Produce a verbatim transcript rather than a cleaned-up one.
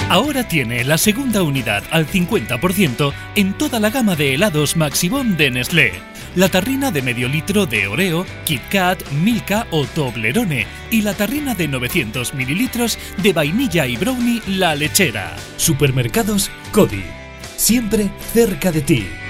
Ahora tiene la segunda unidad al cincuenta por ciento en toda la gama de helados Maxibón de Nestlé. La tarrina de medio litro de Oreo, Kit Kat, Milka o Toblerone y la tarrina de novecientos mililitros de vainilla y brownie La Lechera. Supermercados Cody. Siempre cerca de ti.